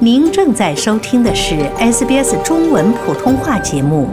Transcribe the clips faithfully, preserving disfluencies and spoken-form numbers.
您正在收听的是 S B S 中文普通话节目。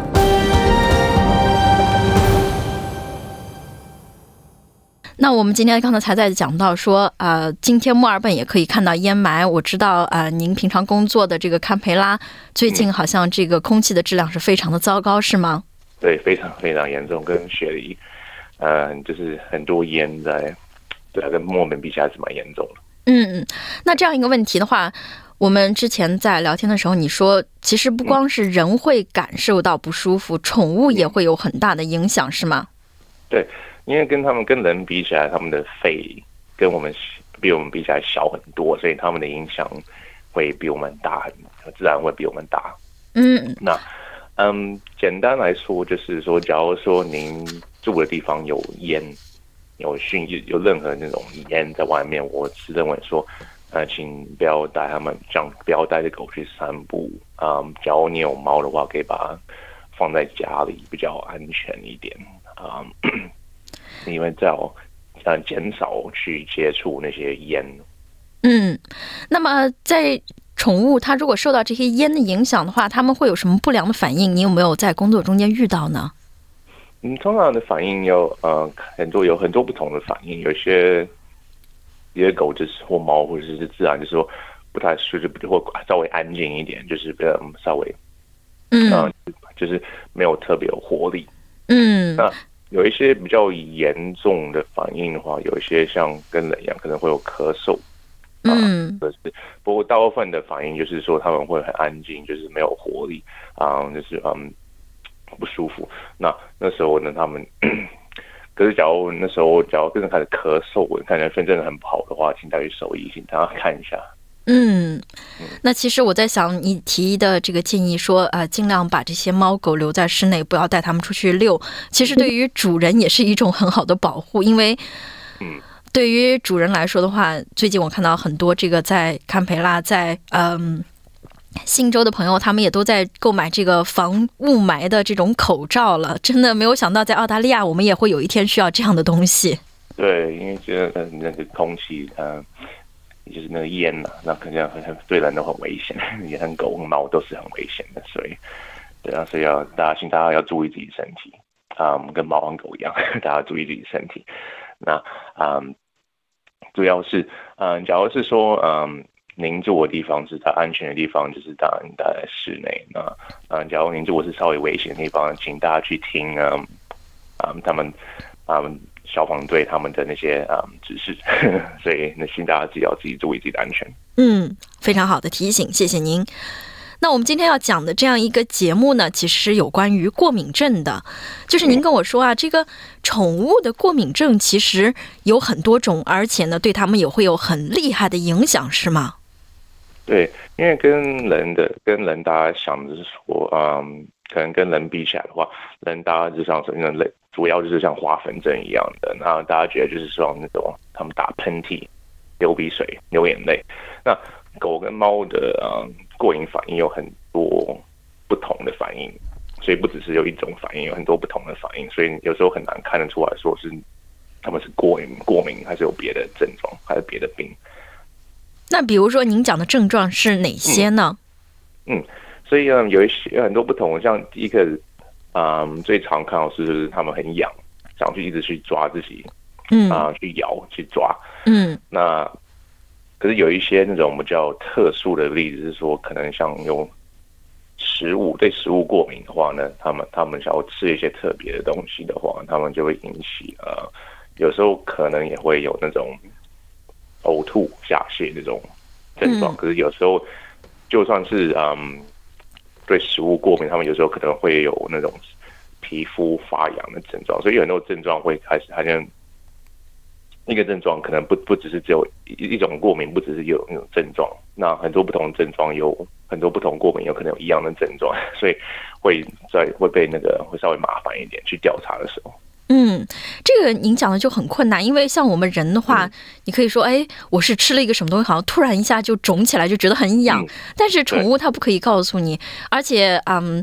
那我们今天刚才在讲到说，呃，今天墨尔本也可以看到烟霾。我知道，呃，您平常工作的这个堪培拉，最近好像这个空气的质量是非常的糟糕，是吗？ 对，非常非常严重，跟雪梨，呃，就是很多烟在，对啊，跟墨尔本比起来是蛮严重的。 嗯嗯，那这样一个问题的话，我们之前在聊天的时候，你说其实不光是人会感受到不舒服，嗯、宠物也会有很大的影响，是吗？ 对。因为跟他们跟人比起来，他们的肺跟我们比我们比起来小很多，所以他们的影响会比我们大很，自然会比我们大。 嗯， 那嗯，简单来说就是说，假如说您住的地方有烟、有熏、有任何那种烟在外面，我是认为说，呃，请不要带他们，这样不要带着狗去散步。嗯，假如你有猫的话，可以把它放在家里，比较安全一点。嗯。因为这样呃减少去接触那些烟。 嗯，那么在宠物它如果受到这些烟的影响的话，它们会有什么不良的反应？你有没有在工作中间遇到呢？ 嗯，通常的反应有呃很多有很多不同的反应，有些有些狗就是或猫或者是自然就是说不太舒服，或稍微安静一点，就是比较稍微嗯、 呃、就是没有特别有活力。 嗯， 那有一些比较严重的反应的话，有一些像跟人一样，可能会有咳嗽， 嗯， 可、啊、是不过大部分的反应就是说他们会很安静，就是没有活力啊，就是嗯不舒服。那那时候呢，他们可是假如那时候假如真的开始咳嗽，看起来真的很不好的话，请带去兽医，请大家看一下。 嗯，那其实我在想，你提的这个建议说，呃，尽量把这些猫狗留在室内，不要带它们出去遛。其实对于主人也是一种很好的保护，因为， 嗯， 对于主人来说的话，最近我看到很多这个在堪培拉、在嗯新州的朋友，他们也都在购买这个防雾霾的这种口罩了。真的没有想到，在澳大利亚，我们也会有一天需要这样的东西。 对，因为觉得那个空气，嗯、呃。就是那个烟呐、啊，那肯定很对人都很危险，也很狗跟猫都是很危险的，所以对啊，所以要大家请大家要注意自己身体啊、嗯，跟猫跟狗一样，大家注意自己身体。那嗯，主要是嗯，假如是说嗯，您住的地方是在安全的地方，就是当然待在室内。那嗯，假如您住的是稍微危险的地方，请大家去听嗯嗯他们嗯。消防队他们的那些嗯指示，所以那请大家自己要自己注意自己的安全。 嗯，非常好的提醒，谢谢您。那我们今天要讲的这样一个节目呢，其实是有关于过敏症的。就是您跟我说啊，这个宠物的过敏症其实有很多种，而且呢，对他们也会有很厉害的影响，是吗？ 对，因为跟人的跟人大家想的是说，嗯，可能跟人比起来的话，人大家就像是人类。主要就是像花粉症一样的，那大家觉得就是说那种他们打喷嚏、流鼻水、流眼泪。那狗跟猫的呃过敏反应有很多不同的反应，所以不只是有一种反应，有很多不同的反应，所以有时候很难看得出来说是他们是过敏过敏还是有别的症状，还是别的病。 那比如说您讲的症状是哪些呢？ 嗯，嗯所以嗯有一些有很多不同，像第一个。嗯，最常看到是就是他们很痒，想去一直去抓自己，嗯啊、呃，去咬去抓，嗯。那可是有一些那种比较特殊的例子是说，可能像有食物对食物过敏的话呢，他们他们想要吃一些特别的东西的话，他们就会引起呃，有时候可能也会有那种呕吐、下泻这种症状。嗯、可是有时候就算是嗯。对食物过敏，他们有时候可能会有那种皮肤发痒的症状，所以有很多症状会开始，好像一个症状可能不不只是只有一种过敏，不只是有那种症状，那很多不同的症状有很多不同过敏，有可能有一样的症状，所以会在会被那个会稍微麻烦一点去调查的时候。 嗯，这个您讲的就很困难，因为像我们人的话，嗯、你可以说，哎，我是吃了一个什么东西，好像突然一下就肿起来，就觉得很痒。嗯、但是宠物它不可以告诉你，而且，嗯，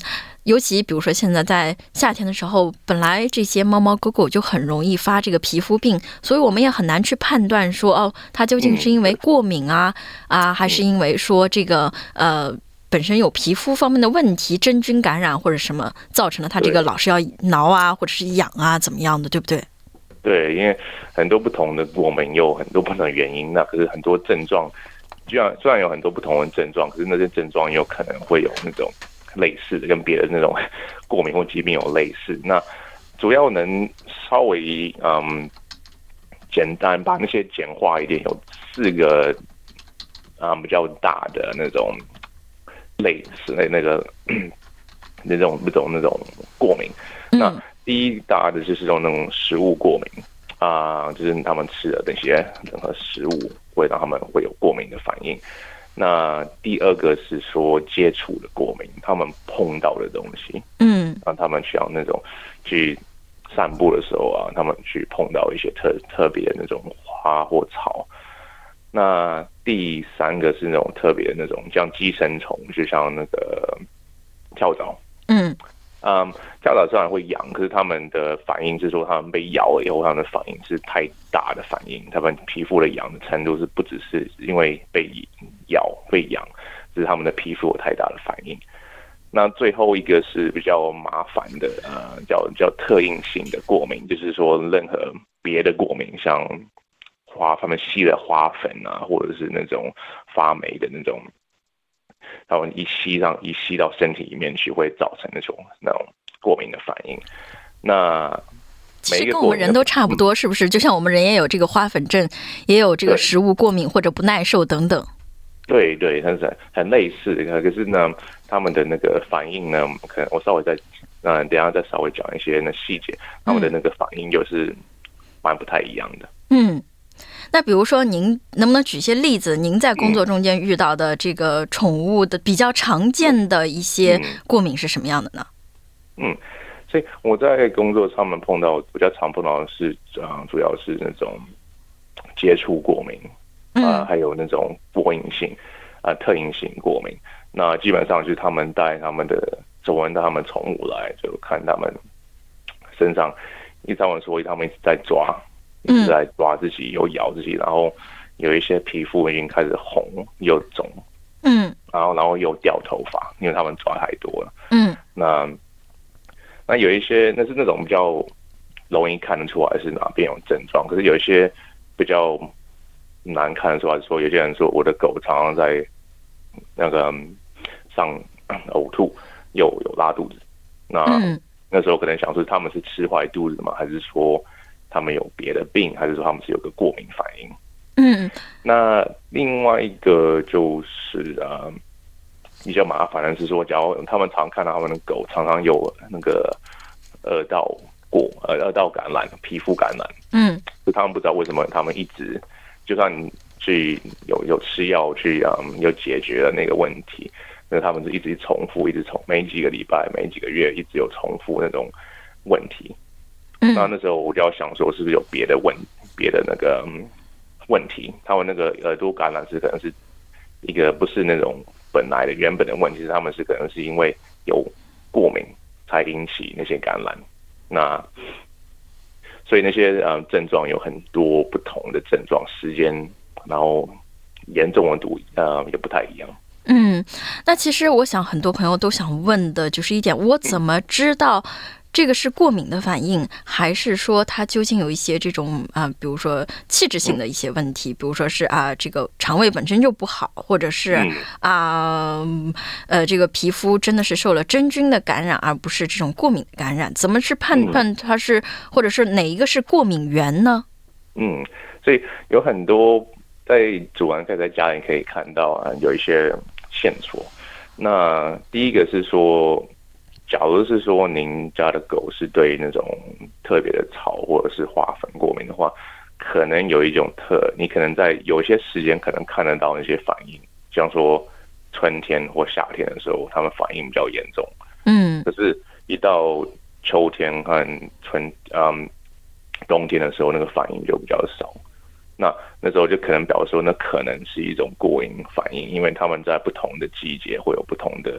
尤其比如说现在在夏天的时候，本来这些猫猫狗狗就很容易发这个皮肤病，所以我们也很难去判断说哦，它究竟是因为过敏啊、嗯、啊，还是因为说这个呃本身有皮肤方面的问题，真菌感染或者什么造成了它这个老是要挠啊，或者是痒啊，怎么样的，对不对？ 对，因为很多不同的过敏有很多不同的原因，那可是很多症状，虽然虽然有很多不同的症状，可是那些症状有可能会有那种类似的，跟别的那种过敏或疾病有类似。那主要能稍微嗯简单把那些简化一点，有四个啊、嗯、比较大的那种类似的那个那种那种那种过敏。那第一大的就是用那种食物过敏啊、呃，就是他们吃的那些任何食物会让他们会有过敏的反应。那第二个是说接触的过敏，他们碰到的东西，嗯，让他们像那种去散步的时候啊，他们去碰到一些特特别的那种花或草。那第三个是那种特别的那种像寄生虫，就像那个跳蚤，嗯。嗯，跳蚤虽然会痒，可是他们的反应是说，他们被咬了以后，他们的反应是太大的反应，他们皮肤的痒的程度是不只是因为被咬被痒，只是他们的皮肤有太大的反应。那最后一个是比较麻烦的，呃，叫叫特应性的过敏，就是说任何别的过敏，像花他们吸了花粉啊，或者是那种发霉的那种。他们一吸上一吸到身体里面去，会造成那种那种过敏的反应。那每一个其实跟我们人都差不多，是不是？就像我们人也有这个花粉症，也有这个食物过敏或者不耐受等等。 对对，它是很类似的。可是呢，他们的那个反应呢，可能我稍微再嗯，等一下再稍微讲一些那细节，他们的那个反应就是蛮不太一样的。 嗯。那比如说您能不能举一些例子，您在工作中间遇到的这个宠物的比较常见的一些过敏是什么样的呢？ 嗯，所以我在工作上面碰到比较常碰到的是啊、呃，主要是那种接触过敏啊、呃，还有那种播应性啊、呃、特应性过敏。那基本上就是他们带他们的主人带他们宠物来，就看他们身上，一他们说他们一直在抓。一直在抓自己，有咬自己，然后有一些皮肤已经开始红又肿，嗯，然后然后又掉头发，因为他们抓太多了，嗯，那那有一些那是那种比较容易看得出来是哪边有症状，可是有一些比较难看得出来，说有些人说我的狗常常在那个上呕吐，又有拉肚子，那、嗯、那时候可能想说他们是吃坏肚子吗？还是说他们有别的病，还是说他们是有个过敏反应？嗯，那另外一个就是呃比较麻烦的是说，假如他们常看到他们的狗常常有那个二道过呃二道感染、皮肤感染，嗯，就他们不知道为什么他们一直就算去有有吃药去嗯有解决了那个问题，那他们是一直重复，一直重每几个礼拜、每几个月一直有重复那种问题。那那时候我就要想说，是不是有别的问别的那个、嗯、问题？他们那个耳朵感染是可能是一个不是那种本来的原本的问题，是他们是可能是因为有过敏才引起那些感染。那所以那些呃症状有很多不同的症状，时间然后严重的度呃也不太一样。 嗯，那其实我想很多朋友都想问的就是一点，我怎么知道这个是过敏的反应，还是说它究竟有一些这种啊、呃，比如说器质性的一些问题，比如说是啊，这个肠胃本身就不好，或者是啊呃这个皮肤真的是受了真菌的感染，而不是这种过敏的感染，怎么去判断它是，或者是哪一个是过敏源呢？ 嗯，所以有很多在主人可以在家里可以看到啊，有一些线索。那第一个是说，假如是说您家的狗是对那种特别的草或者是花粉过敏的话，可能有一种特，你可能在有些时间可能看得到那些反应，像说春天或夏天的时候，它们反应比较严重。嗯，可是，一到秋天和春嗯冬天的时候，那个反应就比较少。那那时候就可能表示说，那可能是一种过敏反应，因为他们在不同的季节会有不同的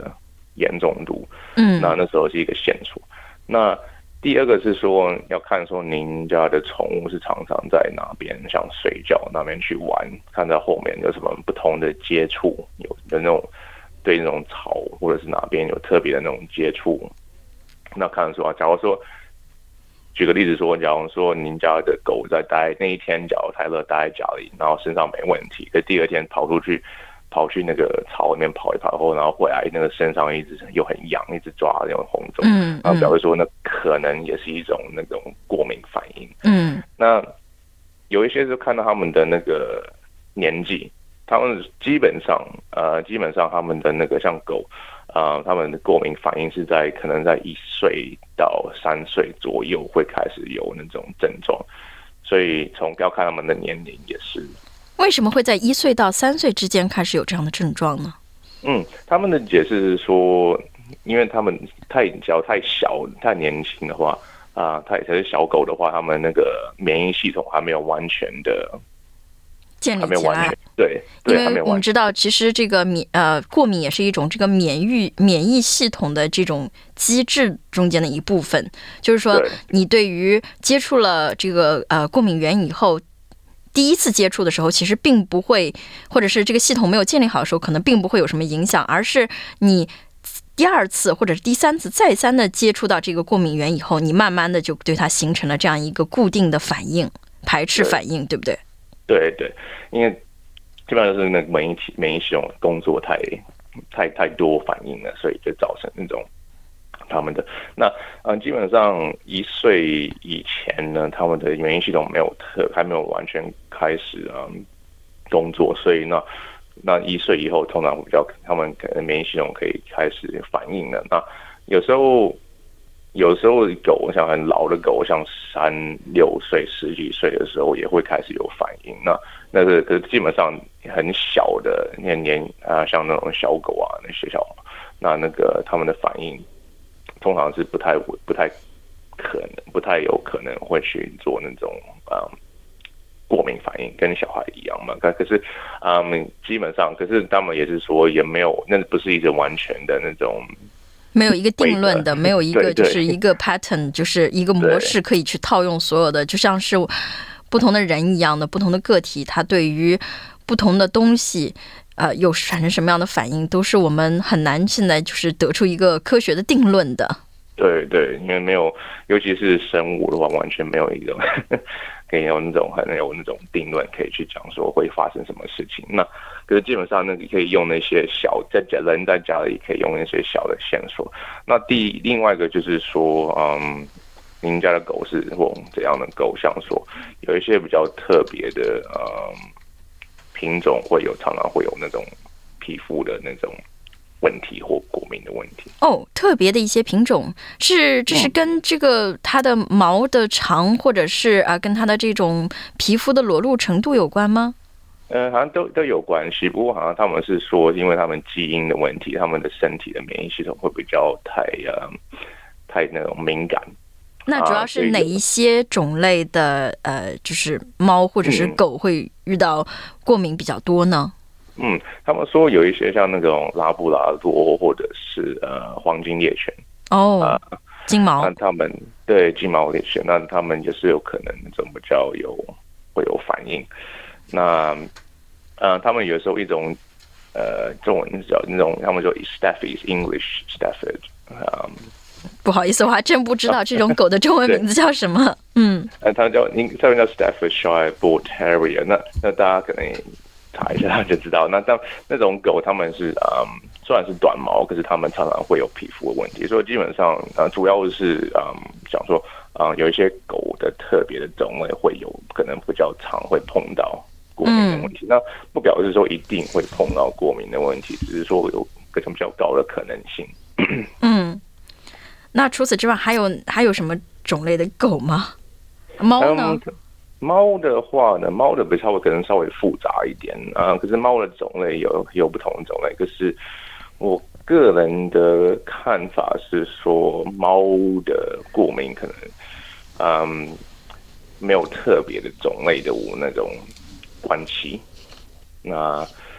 严重度。嗯，那那时候是一个线索。那第二个是说要看说您家的宠物是常常在哪边，像睡觉那边去玩，看到后面有什么不同的接触，有有那种对那种草或者是哪边有特别的那种接触。那看说，假如说举个例子说，假如说您家的狗在待那一天，假如泰勒待在家里，然后身上没问题，可第二天跑出去。跑去那个草里面跑一跑后，然后回来那个身上一直又很痒，一直抓那种红肿，嗯，然后表示说那可能也是一种那种过敏反应。嗯，那有一些就看到他们的那个年纪，他们基本上呃基本上他们的那个像狗，呃他们的过敏反应是在可能在一岁到三岁左右会开始有那种症状，所以从要看他们的年龄也是。 为什么会在一岁到三岁之间开始有这样的症状呢？ 嗯，他们的解释是说，因为他们太只要太小、太年轻的话，啊、呃，太才是小狗的话，他们那个免疫系统还没有完全的建立起来。 对， 因为我们知道，其实这个免呃过敏也是一种这个免疫免疫系统的这种机制中间的一部分，就是说，你对于接触了这个呃过敏源以后。第一次接触的时候，其实并不会，或者是这个系统没有建立好的时候，可能并不会有什么影响，而是你第二次或者是第三次再三的接触到这个过敏源以后，你慢慢的就对它形成了这样一个固定的反应，排斥反应， 对, 对不对？ 对对，因为基本上就是那个免疫体免疫系统工作太太太多反应了，所以就造成那种。他们的那嗯，基本上一岁以前呢，他们的免疫系统没有特还没有完全开始嗯工作，所以那那一岁以后，通常会比较他们可能免疫系统可以开始反应了。那有时候有时候狗像很老的狗，像三六岁、十几岁的时候也会开始有反应。那那个可是基本上很小的年年啊，像那种小狗啊，那些小那那个他们的反应。通常是不太不太可能，不太有可能会去做那种嗯过敏反应，跟小孩一样嘛。可是嗯，基本上，可是他们也是说，也没有，那不是一个完全的那种， 没有一个定论的，没有一个就是一个 pattern， 就是一个模式可以去套用所有的，就像是不同的人一样的，不同的个体，他对于不同的东西。呃，有产生什么样的反应，都是我们很难现在就是得出一个科学的定论的。 对对，因为没有，尤其是生物的话，完全没有一种可以有那种很有那种定论可以去讲说会发生什么事情。那可是基本上，那你可以用那些小在家人在家里可以用那些小的线索。那第另外一个就是说，嗯，您家的狗是或怎样的狗，像说有一些比较特别的，嗯。品种会有常常会有那种皮肤的那种问题或过敏的问题哦，特别的一些品种是这是跟这个它的毛的长，或者是啊跟它的这种皮肤的裸露程度有关吗？ 呃，好像都都有关系，不过好像他们是说，因为他们基因的问题，他们的身体的免疫系统会比较太呃太那种敏感。 那主要是哪一些种类的、啊、呃，就是猫或者是狗会遇到过敏比较多呢？ 嗯，他们说有一些像那种拉布拉多或者是呃黄金猎犬哦，呃、金毛， 那他们对金毛猎犬，那他们也是有可能那种比较有会有反应。那呃，他们有时候一种呃中文叫那种，他们说 Stafford English Stafford， 嗯。 不好意思，我还真不知道这种狗的中文名字叫什么。嗯， 呃，它叫英，它叫 Staffordshire Bull Terrier。那那大家可能查一下就知道。那但那种狗，它们是嗯，虽然是短毛，可是它们常常会有皮肤的问题。所以基本上，呃，主要是嗯，想说，嗯，有一些狗的特别的种类会有可能比较常会碰到过敏的问题。嗯、那不表示说一定会碰到过敏的问题，只是说有各种比较高的可能性。 嗯。那除此之外，还有还有什么种类的狗吗？猫呢？ 嗯、猫的话呢，猫的比稍微可能稍微复杂一点啊、呃。可是猫的种类有有不同的种类，可是我个人的看法是说，猫的过敏可能嗯没有特别的种类的那种关系。那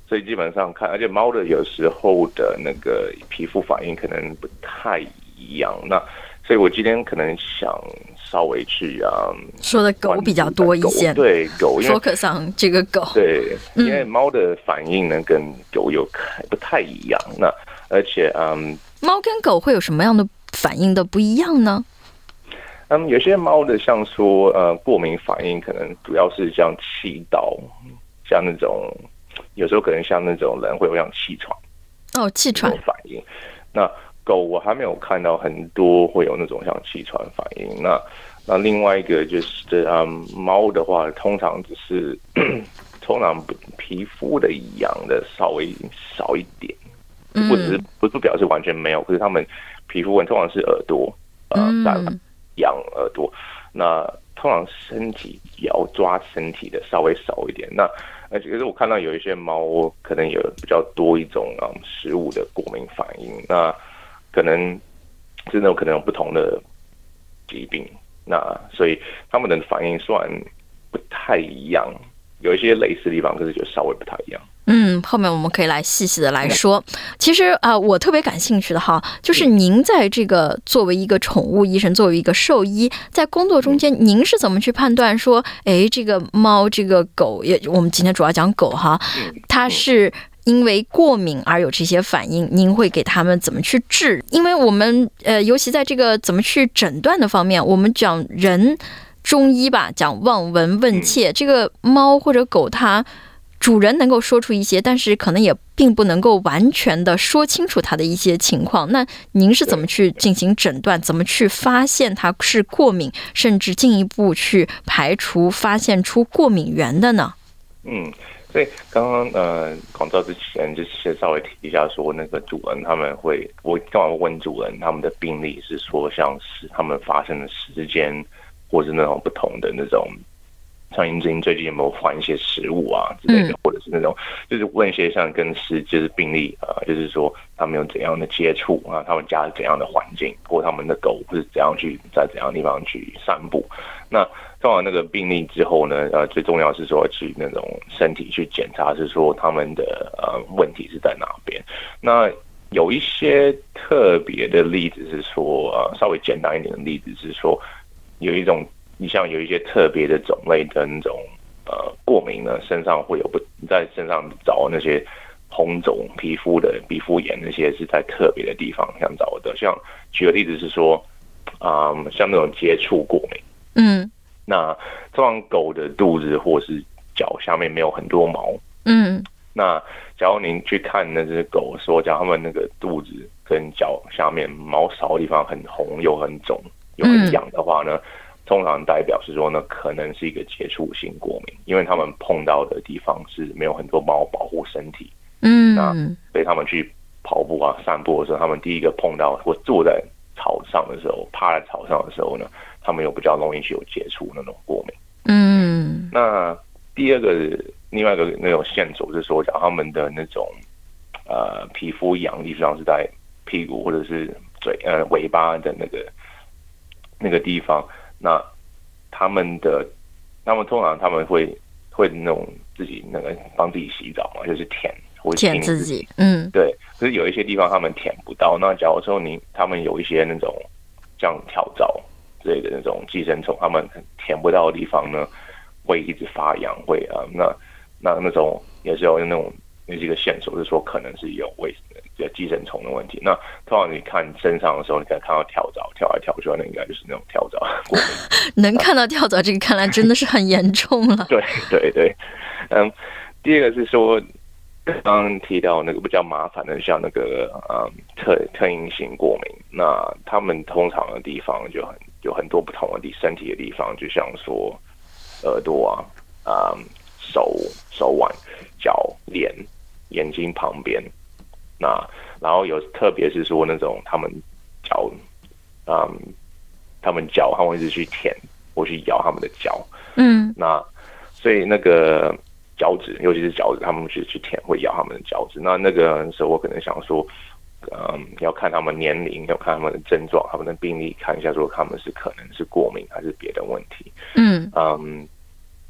所以基本上看，而且猫的有时候的那个皮肤反应可能不太一样。那所以我今天可能想稍微去啊， 说的狗比较多一些， 对狗，因为 focus on 这个狗， 对，因为猫的反应呢跟狗有不太一样。那而且嗯， 猫跟狗会有什么样的反应的不一样呢？ 嗯，有些猫的像说呃过敏反应，可能主要是像气道，像那种有时候可能像那种人会有像气喘哦，气喘反应。那狗我还没有看到很多会有那种像气喘反应。那那另外一个就是嗯，猫的话通常只是通常皮肤的痒的稍微少一点，不只是不是表示完全没有，可是它们皮肤问通常是耳朵呃痒耳朵，那通常身体要抓身体的稍微少一点。那而且可是我看到有一些猫可能有比较多一种嗯食物的过敏反应，那可能真的可能有不同的疾病，那所以他们的反应虽然不太一样，有一些类似的地方，可是就稍微不太一样。 嗯，后面我们可以来细细的来说。其实啊、呃，我特别感兴趣的哈，就是您在这个作为一个宠物医生，作为一个兽医，在工作中间，您是怎么去判断说，哎，这个猫、这个狗，也我们今天主要讲狗哈，它是因为过敏而有这些反应，您会给他们怎么去治？因为我们呃，尤其在这个怎么去诊断的方面，我们讲人中医吧，讲望闻问切，这个猫或者狗它主人能够说出一些，但是可能也并不能够完全的说清楚它的一些情况。那您是怎么去进行诊断，怎么去发现它是过敏，甚至进一步去排除发现出过敏源的呢？ 嗯，所以刚刚呃广告之前就是稍微提一下说，那个主人他们会，我刚好问主人他们的病例是说像是他们发生的时间，或是那种不同的那种。像英俊最近有没有换一些食物啊之类的，嗯、或者是那种就是问一些像跟是就是病例啊、呃，就是说他们有怎样的接触啊，他们家怎样的环境，或他们的狗是怎样去在怎样的地方去散步。那通常那个病例之后呢，呃，最重要是说去那种身体去检查，是说他们的呃问题是在哪边。那有一些特别的例子是说，呃，稍微简单一点的例子是说，有一种。你像有一些特别的种类的那种呃过敏呢，身上会有不在身上找那些红肿皮肤的皮肤炎，那些是在特别的地方想找的。像举个例子是说，啊、嗯，像那种接触过敏， 嗯， 那通常狗的肚子或是脚下面没有很多毛， 嗯， 那假如您去看那只狗，说假如它们那个肚子跟脚下面毛少的地方很红又很肿又很痒的话呢？嗯，通常代表是说呢，可能是一个接触性过敏，因为他们碰到的地方是没有很多毛保护身体， 嗯， 那所以他们去跑步啊、散步的时候，他们第一个碰到或坐在草上的时候，趴在草上的时候呢，他们有比较容易去有接触那种过敏。 嗯， 那第二个另外一个那种线索是说，讲他们的那种呃皮肤痒的地方是在屁股或者是嘴呃尾巴的那个那个地方。那他们的，他们通常他们会会那种自己那个帮自己洗澡嘛，就是舔或舔自己，嗯， 对。可是有一些地方他们舔不到，那假如说你他们有一些那种像跳蚤之类的那种寄生虫，他们舔不到的地方呢，会一直发痒，会啊、呃，那那那种也是有那种那是一个线索，是说可能是有卫有寄生虫的问题。那通常你看身上的时候，你可以看到跳蚤跳来跳去，那应该就是那种跳蚤过敏。 能看到跳蚤，这个看来真的是很严重了。 对对对，嗯，第二个是说，刚刚提到那个比较麻烦的，像那个嗯特特应性过敏，那他们通常的地方就很有很多不同的地身体的地方，就像说耳朵啊、嗯、手手腕、脚、脸、眼睛旁边。那然后有特别是说那种他们脚，嗯，他们脚他们一直去舔或去咬他们的脚， 嗯， 那所以那个脚趾，尤其是脚趾，他们去去舔会咬他们的脚趾。那那个时候我可能想说，嗯，要看他们年龄，要看他们的症状，他们的病例，看一下说他们是可能是过敏还是别的问题。 嗯嗯，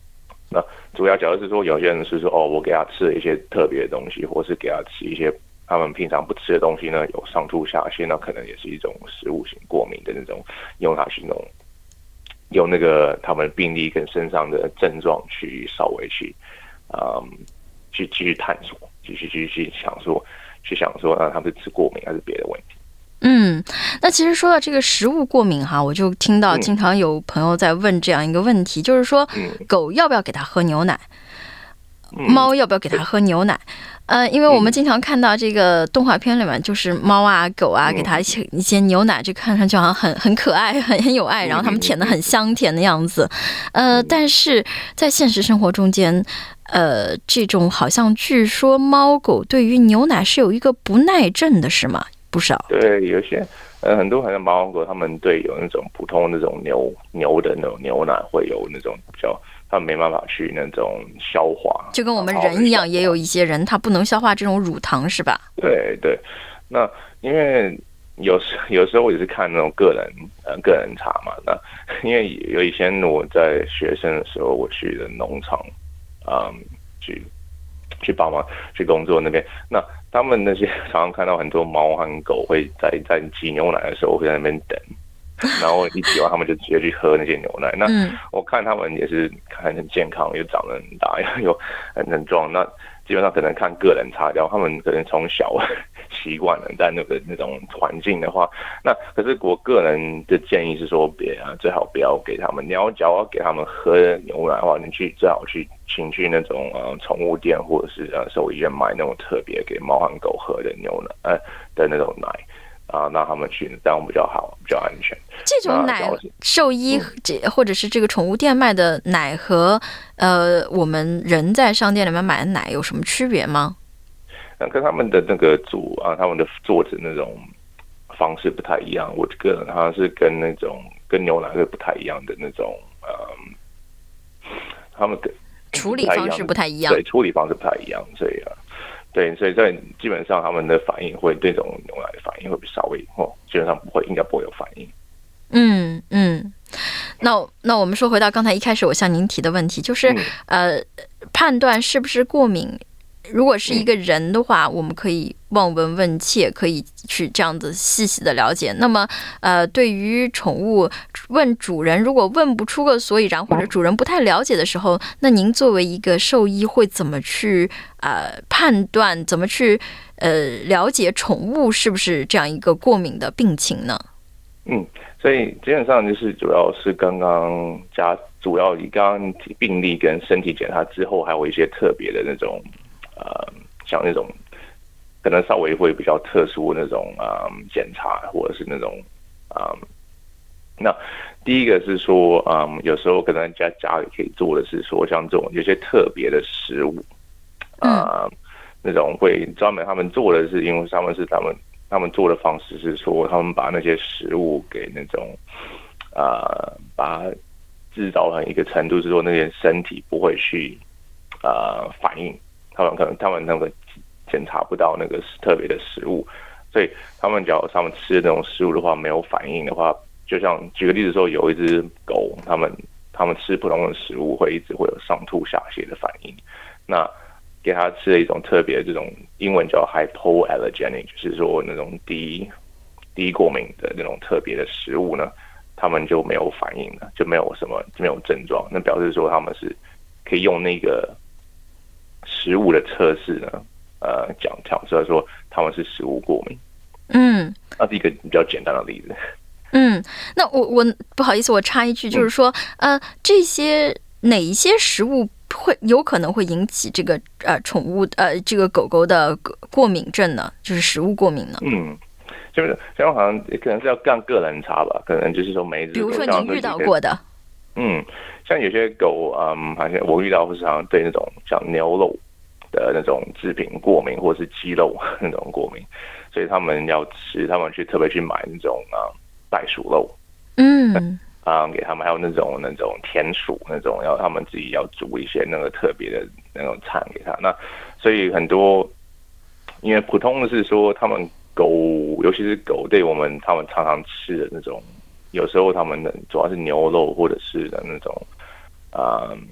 那主要假如是说有些人是说哦，我给他吃了一些特别的东西，或是给他吃一些他们平常不吃的东西呢，有上吐下泻，那可能也是一种食物性过敏的那种，用它去那种用那个他们病例跟身上的症状去稍微去嗯去继续探索，继续继续想说去想说啊，他们是吃过敏还是别的问题。 嗯，那其实说到这个食物过敏哈，我就听到经常有朋友在问这样一个问题，嗯、就是说狗要不要给它喝牛奶，嗯、猫要不要给它喝牛奶？呃，因为我们经常看到这个动画片里面，就是猫啊、狗啊，给它一些一些牛奶，就看上去好像很很可爱、很很有爱，然后它们舔得很香甜的样子。呃，但是在现实生活中间，呃，这种好像据说猫狗对于牛奶是有一个不耐症的，是吗？不少。对， 有些呃很多好像猫狗，他们对有那种普通那种牛牛的那种牛奶会有那种比较。他们没办法去那种消化， 就跟我们人一样，也有一些人他不能消化这种乳糖，是吧？ 对对，那因为有时有时候我也是看那种个人呃个人差嘛，那因为有以前我在学生的时候，我去的农场，嗯，去去帮忙去工作那边，那他们那些常常看到很多猫和狗会在在挤牛奶的时候会在那边等。然后一挤完，他们就直接去喝那些牛奶。那我看他们也是看很健康，又长得很大，又很很壮。那基本上可能看个人差掉，他们可能从小习惯了在那个那种环境的话，那可是我个人的建议是说，别啊，最好不要给他们。你要假如要给他们喝牛奶的话，你去最好去请去那种呃宠物店或者是呃兽医院买那种特别给猫和狗喝的牛奶呃的那种奶。啊，让他们去，这样比较好，比较安全。 这种奶，兽医或者是这个宠物店卖的奶和呃我们人在商店里面买的奶有什么区别吗？ 嗯，跟他们的那个煮啊，他们的做的那种方式不太一样。我个人好像是跟那种跟牛奶是不太一样的那种，嗯，他们处理方式不太一样， 对，处理方式不太一样，所以啊。对，所以在基本上他们的反应会对这种牛奶的反应会比稍微哦，基本上不会，应该不会有反应。 嗯嗯，那那我们说回到刚才一开始我向您提的问题，就是、嗯、呃，判断是不是过敏。如果是一个人的话，我们可以望闻问切，可以去这样子细细的了解。那么，呃，对于宠物问主人，如果问不出个所以然，或者主人不太了解的时候，那您作为一个兽医会怎么去呃判断，怎么去呃了解宠物是不是这样一个过敏的病情呢？ 嗯，所以基本上就是主要是刚刚加，主要以刚刚病历跟身体检查之后，还有一些特别的那种。呃，像那种可能稍微会比较特殊的那种啊、嗯、检查，或者是那种啊、嗯，那第一个是说，嗯，有时候可能家家里可以做的是说，像这种有些特别的食物，啊、呃，那种会专门他们做的是，因为他们是他们他们做的方式是说，他们把那些食物给那种啊、呃，把它制造成一个程度，是说那些身体不会去啊、呃、反应。他们可能他们那个检查不到那个特别的食物，所以他们只要他们吃的那种食物的话没有反应的话，就像举个例子说，有一只狗，他们他们吃普通的食物会一直会有上吐下泻的反应，那给它吃了一种特别这种英文叫 hypoallergenic， 就是说那种低低过敏的那种特别的食物呢，他们就没有反应了，就没有什么就没有症状，那表示说他们是可以用那个。食物的测试呢，呃，讲讲出来说他们是食物过敏。嗯，那是一个比较简单的例子。 嗯，那我我不好意思，我插一句，就是说，嗯、呃，这些哪一些食物会有可能会引起这个呃宠物呃这个狗狗的过敏症呢？就是食物过敏呢？ 嗯，就是像好像可能是要干个人差吧，可能就是说每一只狗， 比如说您遇到过的。 嗯，像有些狗，嗯，好像我遇到是常常对那种像牛肉的那种制品过敏，或是鸡肉那种过敏，所以他们要吃，他们去特别去买那种啊袋鼠肉，嗯，啊给他们，还有那种那种田鼠那种，要他们自己要煮一些那个特别的那种菜给他。那所以很多，因为普通的是说，他们狗，尤其是狗，对我们他们常常吃的那种。有时候他们的主要是牛肉或者是的那种，呃，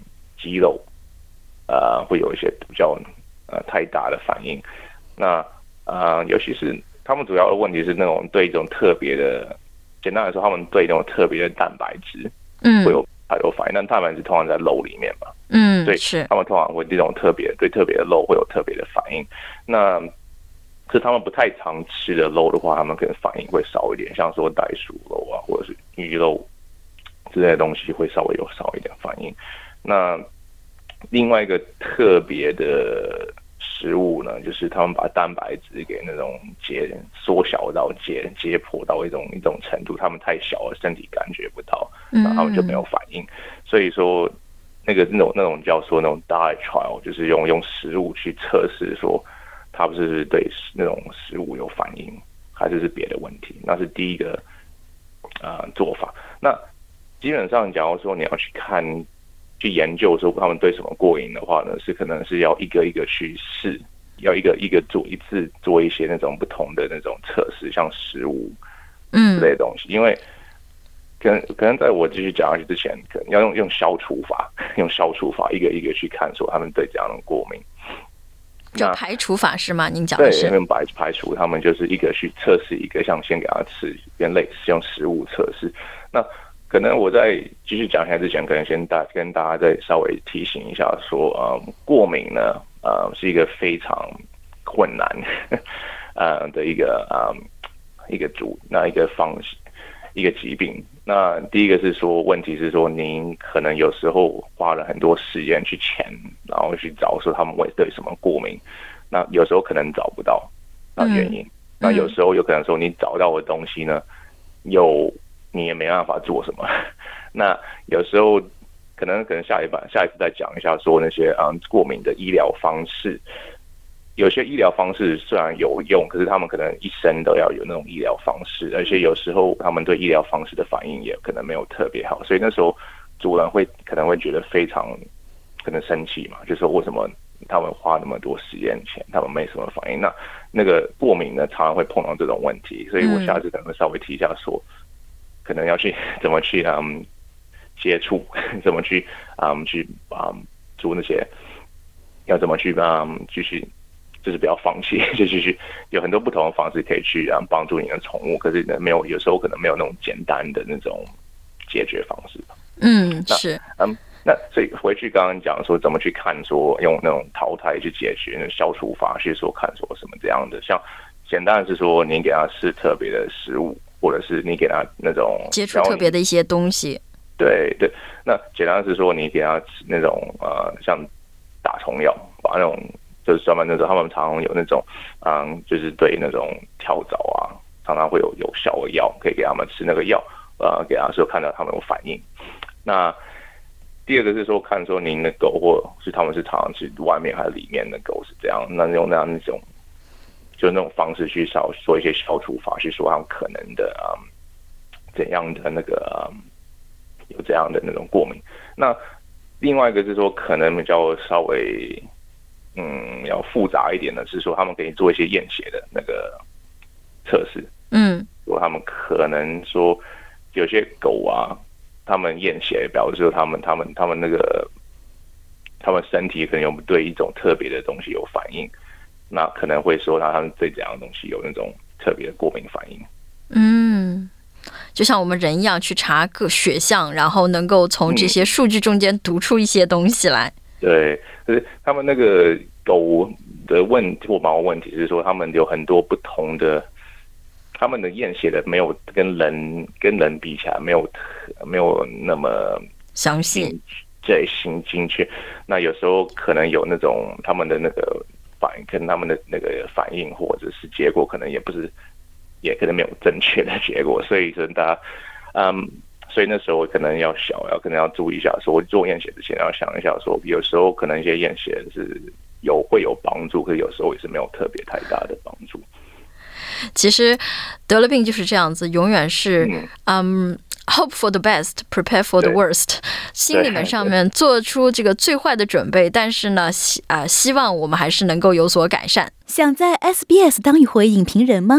肌肉呃会有一些比较呃太大的反应。那呃尤其是他们主要的问题是那种对这种特别的，简单来说，他们对那种特别的蛋白质会有太多反应。但蛋白质通常在肉里面嘛， 嗯， 对， 是他们通常会这种特别对特别的肉会有特别的反应。那是他们不太常吃的肉的话，他们可能反应会少一点，像说袋鼠肉啊，或者是鱼肉之类的东西会稍微有少一点反应。那另外一个特别的食物呢，就是他们把蛋白质给那种解缩小到解解剖到一种一种程度，他们太小了，身体感觉不到，然后他们就没有反应。所以说，那个那种那种叫说那种 diet trial， 就是用用食物去测试说他不是对那种食物有反应，还是是别的问题。那是第一个呃做法。那基本上，假如说你要去看。去研究说他们对什么过瘾的话呢，是可能是要一个一个去试，要一个一个做一次做一些那种不同的那种测试，像食物之类的东西。嗯、因为可能可能在我继续讲下去之前，可能要用用消除法，用消除法一个一个去看说他们对这样的过敏。 就排除法是吗？您讲的是？ 对，用排排除，他们就是一个去测试一个，像先给他吃，跟类似用食物测试。那可能我在继续讲下之前，可能先大跟大家再稍微提醒一下说，呃，过敏呢，呃，是一个非常困难，呃的一个呃一个主那一个方一个疾病。那第一个是说，问题是说，您可能有时候花了很多时间去潜，然后去找说他们会对什么过敏，那有时候可能找不到那原因，嗯、那有时候有可能说你找到的东西呢，有。你也没办法做什么。那有时候可能可能下一版下一次再讲一下，说那些嗯过敏的医疗方式。有些医疗方式虽然有用，可是他们可能一生都要有那种医疗方式，而且有时候他们对医疗方式的反应也可能没有特别好，所以那时候主人会可能会觉得非常可能生气嘛，就说为什么他们花那么多时间钱，他们没什么反应。那那个过敏呢，常常会碰到这种问题，所以我下次可能会稍微提一下说。可能要去怎么去嗯接触，怎么去嗯去嗯做那些，要怎么去嗯继续，就是不要放弃，就继续有很多不同的方式可以去嗯帮助你的宠物，可是呢没有有时候可能没有那种简单的那种解决方式。 嗯，是嗯那所以回去刚刚讲说怎么去看说用那种淘汰去解决那消除法去说看说什么这样的，像简单的是说你给它试特别的食物。或者是你给他那种接触特别的一些东西， 对对。那简单是说，你给他那种呃，像打虫药，把那种就是专门那种他们常常有那种嗯，就是对那种跳蚤啊，常常会有有效的药，可以给他们吃那个药，呃，给他说看到他们有反应。那第二个是说看说您的狗或是他们是常常是外面还是里面的狗是这样，那用那样那种。就那种方式去少做一些消除法，去说他们可能的嗯怎样的那个、嗯、有这样的那种过敏。那另外一个是说，可能比较稍微嗯要复杂一点的是说，他们可以做一些验血的那个测试。嗯，说他们可能说有些狗啊，他们验血表示说他们他们他们那个他们身体可能有对一种特别的东西有反应。那可能会说他们对这样的东西有那种特别的过敏反应。 嗯，就像我们人一样去查个血项，然后能够从这些数据中间读出一些东西来。 嗯、对，可是他们那个狗的问题或猫问题是说，他们有很多不同的，他们的验血的没有跟人跟人比起来没有没有那么详细， 对，精精确。那有时候可能有那种他们的那个。反应跟他们的那个反应或者是结果，可能也不是，也可能没有正确的结果，所以说大家，嗯，所以那时候可能要小，要可能要注意一下，说做验血之前要想一下，说有时候可能一些验血是有会有帮助，可是有时候也是没有特别太大的帮助。 其实得了病就是这样子，永远是嗯。嗯Hope for the best, prepare for the worst. 心里面上面做出这个最坏的准备，但是呢，希啊希望我们还是能够有所改善。 想在 S B S 当一回影评人吗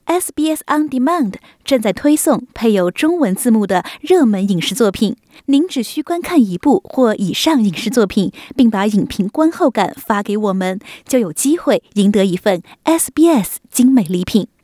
S B S On Demand 正在推送配有中文字幕的热门影视作品，您只需观看一部或以上影视作品，并把影评观后感发给我们，就有机会赢得一份 S B S 精美礼品。